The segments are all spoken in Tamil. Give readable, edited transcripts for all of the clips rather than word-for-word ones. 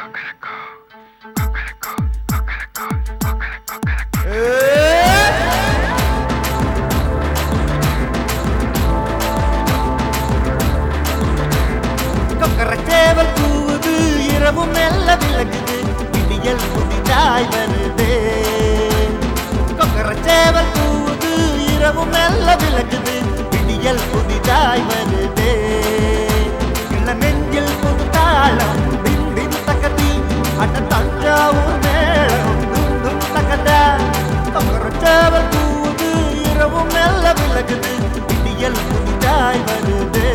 கொக்கரச்சேவல் கூவுது, இரவும் மெல்ல விலகுது, விடியல் புதிதாய் வருதே. கொக்கரச்சேவல் கூவுது, இரவும் மெல்ல விலகுது, விடியல் புதிதாய் வருதே. இள நெஞ்சில் புத்தாளம் பின் பின் தகதி, அட தஞ்சாவூர் மேளம் தும் தும் தகதா. கொக்கரச்சேவல் கூவுது, இரவும் மெல்ல விலகுது, விடியல் புதிதாய் வருதே.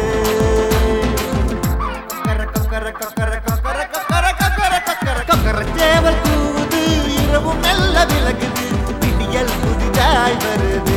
கொக்கரச்சேவல் கூவுது, இரவும் மெல்ல விலகுது, விடியல் புதிதாய் வருது.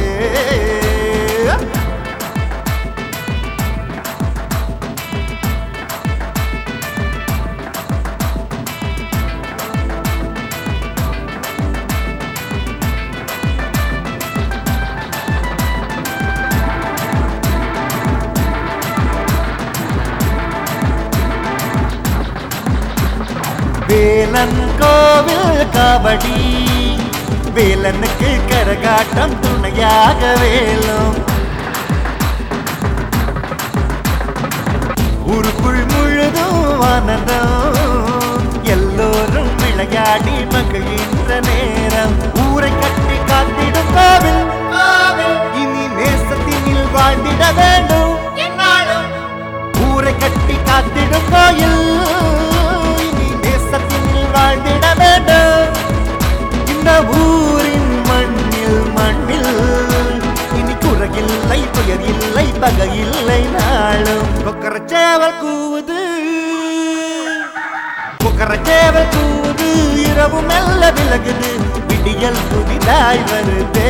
வேலன் கோவில் கபடி, வேலனுக்கு கரகாட்டம் துணையாக வேலும். ஊருக்குள் முழுதும் ஆனந்தம், எல்லோரும் விளையாடி மகிழ்கின்ற நேரம். ஊரை கட்டி காத்திடும் கோவில், இனி நேசத்தினில் வாழ்ந்திட வேண்டும். ஊரை கட்டி காத்திடும் கோயில், வாழ்ந்திட வேண்டும். இந்த ஊரின் மண்ணில் இனி குறையில்லை, துயர் இல்லை, பகை இல்லை நாளும். கொக்கரச்சேவல் கூவுது, கொக்கரச்சேவல் கூவுது, இரவு மெல்ல விலகுது, விடியல் புதிதாய் வருதே.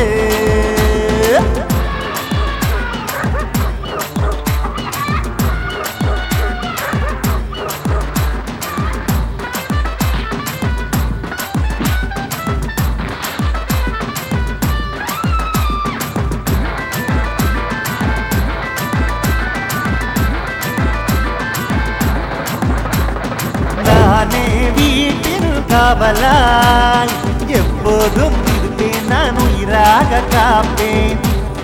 நானே வீட்டில் காவலாய் எப்போதும் இருப்பேன், நான் உயிராக காப்பேன்.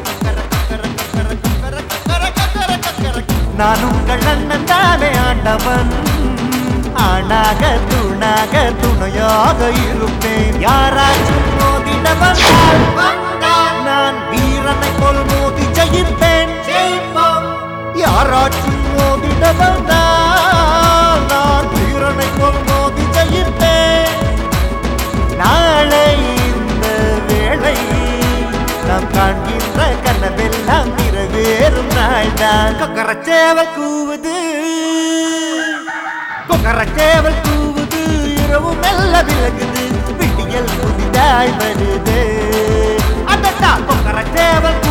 நான் உங்கள் அண்ணன் தானே ஆண்டவன், ஆணாக தூணாக துணையாக இருப்பேன். யாராச்சும் மோதிட வந்தால் நான் வீரனை போல் மோதி ஜெயிப்பேன். யாராச்சும் மோதிட வந்தால் நான் வீரனை போல் மோதி ஜெயிப்பேன். நாளை இந்த வேளை நாம் காண்கின்ற கனவெல்லாம் நிறைவேறும் நாள்தான். கொக்கரச்சேவல் கூவுது, கொக்கரச்சேவல் கூவுது, இரவு மெல்ல விலகுது, விடியல் புதிதாய் வருது. அடடா கொக்கரச்சேவல்